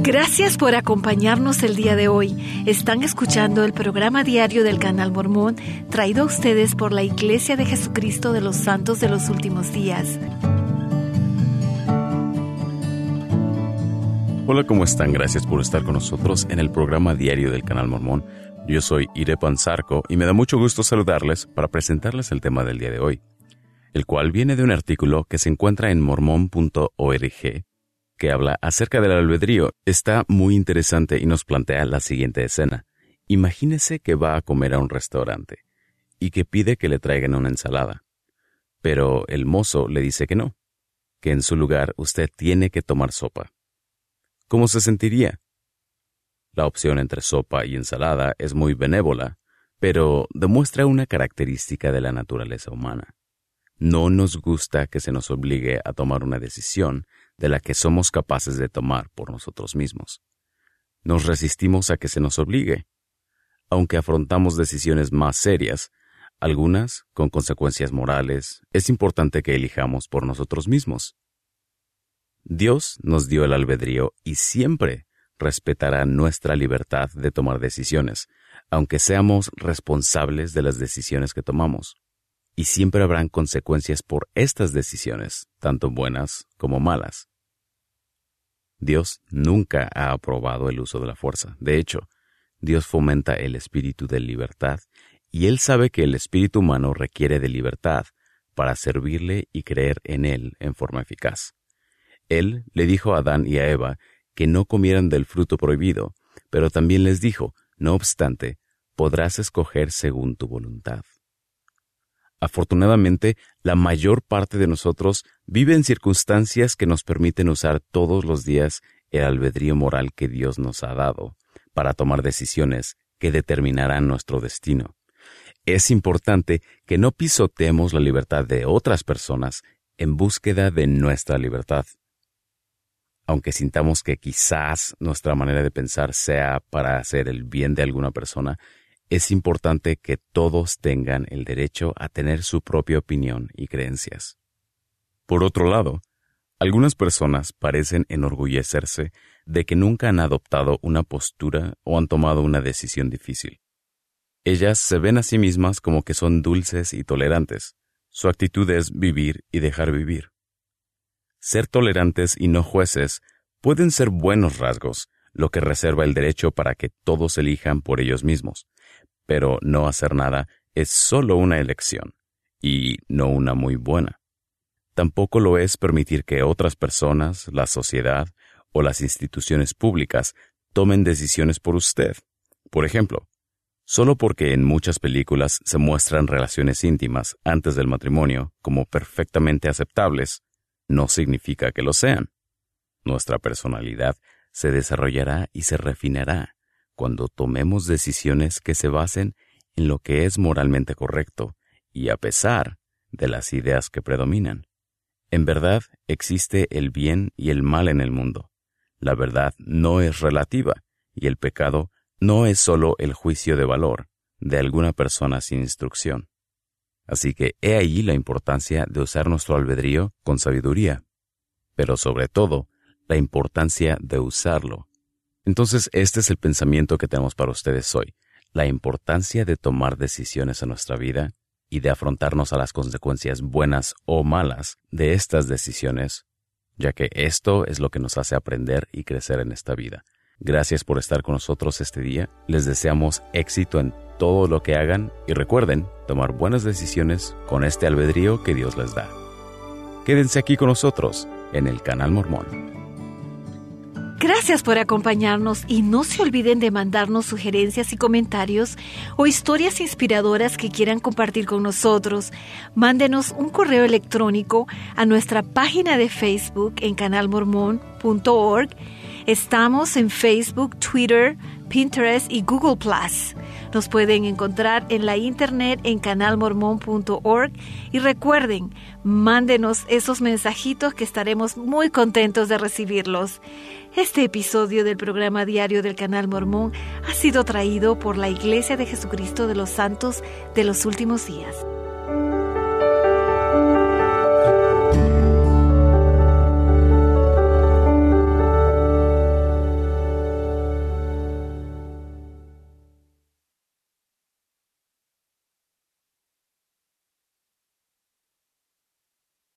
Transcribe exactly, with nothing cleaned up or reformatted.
Gracias por acompañarnos el día de hoy. Están escuchando el programa diario del Canal Mormón, traído a ustedes por la Iglesia de Jesucristo de los Santos de los Últimos Días. Hola, ¿cómo están? Gracias por estar con nosotros en el programa diario del Canal Mormón. Yo soy Irepan Zarco y me da mucho gusto saludarles para presentarles el tema del día de hoy, el cual viene de un artículo que se encuentra en mormón punto org, que habla acerca del albedrío. Está muy interesante y nos plantea la siguiente escena. Imagínese que va a comer a un restaurante y que pide que le traigan una ensalada, pero el mozo le dice que no, que en su lugar usted tiene que tomar sopa. ¿Cómo se sentiría? La opción entre sopa y ensalada es muy benévola, pero demuestra una característica de la naturaleza humana. No nos gusta que se nos obligue a tomar una decisión de la que somos capaces de tomar por nosotros mismos. Nos resistimos a que se nos obligue, aunque afrontamos decisiones más serias, algunas con consecuencias morales. Es importante que elijamos por nosotros mismos. Dios nos dio el albedrío y siempre respetará nuestra libertad de tomar decisiones, aunque seamos responsables de las decisiones que tomamos. Y siempre habrán consecuencias por estas decisiones, tanto buenas como malas. Dios nunca ha aprobado el uso de la fuerza. De hecho, Dios fomenta el espíritu de libertad, y Él sabe que el espíritu humano requiere de libertad para servirle y creer en Él en forma eficaz. Él le dijo a Adán y a Eva que no comieran del fruto prohibido, pero también les dijo, no obstante, podrás escoger según tu voluntad. Afortunadamente, la mayor parte de nosotros vive en circunstancias que nos permiten usar todos los días el albedrío moral que Dios nos ha dado para tomar decisiones que determinarán nuestro destino. Es importante que no pisoteemos la libertad de otras personas en búsqueda de nuestra libertad. Aunque sintamos que quizás nuestra manera de pensar sea para hacer el bien de alguna persona, es importante que todos tengan el derecho a tener su propia opinión y creencias. Por otro lado, algunas personas parecen enorgullecerse de que nunca han adoptado una postura o han tomado una decisión difícil. Ellas se ven a sí mismas como que son dulces y tolerantes. Su actitud es vivir y dejar vivir. Ser tolerantes y no jueces pueden ser buenos rasgos, lo que reserva el derecho para que todos elijan por ellos mismos. Pero no hacer nada es solo una elección, y no una muy buena. Tampoco lo es permitir que otras personas, la sociedad o las instituciones públicas tomen decisiones por usted. Por ejemplo, solo porque en muchas películas se muestran relaciones íntimas antes del matrimonio como perfectamente aceptables, no significa que lo sean. Nuestra personalidad se desarrollará y se refinará cuando tomemos decisiones que se basen en lo que es moralmente correcto y a pesar de las ideas que predominan. En verdad, existe el bien y el mal en el mundo. La verdad no es relativa y el pecado no es solo el juicio de valor de alguna persona sin instrucción. Así que he ahí la importancia de usar nuestro albedrío con sabiduría, pero sobre todo, la importancia de usarlo. Entonces, este es el pensamiento que tenemos para ustedes hoy, la importancia de tomar decisiones en nuestra vida y de afrontarnos a las consecuencias buenas o malas de estas decisiones, ya que esto es lo que nos hace aprender y crecer en esta vida. Gracias por estar con nosotros este día. Les deseamos éxito en todo lo que hagan y recuerden tomar buenas decisiones con este albedrío que Dios les da. Quédense aquí con nosotros en el Canal Mormón. Gracias por acompañarnos y no se olviden de mandarnos sugerencias y comentarios o historias inspiradoras que quieran compartir con nosotros. Mándenos un correo electrónico a nuestra página de Facebook en canal mormón punto org. Estamos en Facebook, Twitter, Pinterest y Google plus. Nos pueden encontrar en la internet en canal mormón punto org y recuerden, mándenos esos mensajitos que estaremos muy contentos de recibirlos. Este episodio del programa diario del Canal Mormón ha sido traído por la Iglesia de Jesucristo de los Santos de los Últimos Días.